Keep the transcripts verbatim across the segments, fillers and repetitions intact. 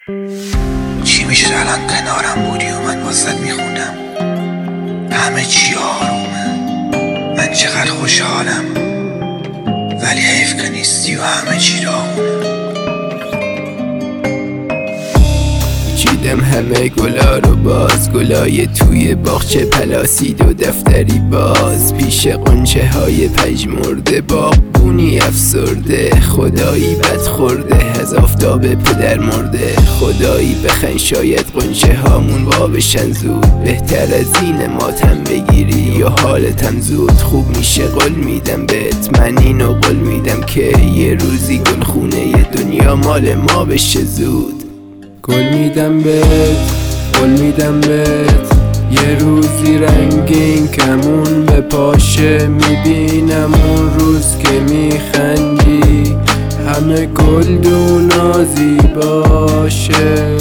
چی میشه الان کنارم بودی و من واسد میخونم، همه چی آرومه، من چقدر خوشحالم، ولی حیف که نیستی و همه چی داغونه. چیدم همه گلا رو باز، گلای توی باغچه پلاسید و دفتری باز، پیش قنچه های پژمرده باغبونی افسرده، خدایی بد خورده از آفتاب پدر مرده، خدایی بخن شاید قنچه هامون وا بشن زود، بهتر از این ماتم بگیری یا حالتم زود خوب میشه. قول میدم بهت، من اینو قول میدم که یه روزی گلخونه دنیا مال ما بشه زود. گل میدم بهت، گل میدم بهت، یه روزی رنگین کمون به پاشه، میبینم اون روز که میخندی همه گلدون نازی باشه.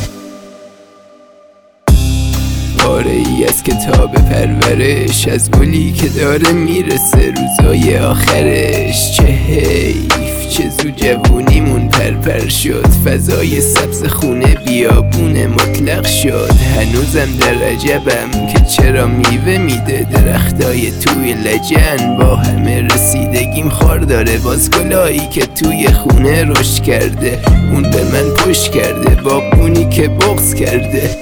پاره ای از کتاب پرورش، از گلی که داره میرسه روزای آخرش، چه حیف چه زو جوونیمون پرپر شد، فضای سبز خونه بیابون مطلق شد. هنوزم در عجبم که چرا میوه میده درختای توی لجن، با همه رسیدگیم خار داره، باز گلایی که توی خونه رشد کرده اون به من پشت کرده، باغبونی که بغض کرده.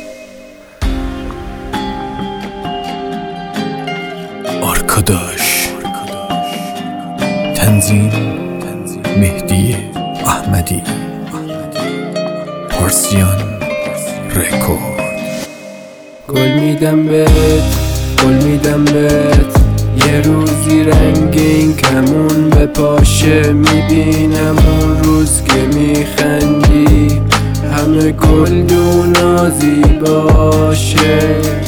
آرکاداش تنظیم مهدی احمدی، پارسیان رکورد. گل میدم بهت، گل میدم بهت، یه روزی رنگین کمون به پاشه، میبینم اون روز که میخندی همه گلدون نازی باشه.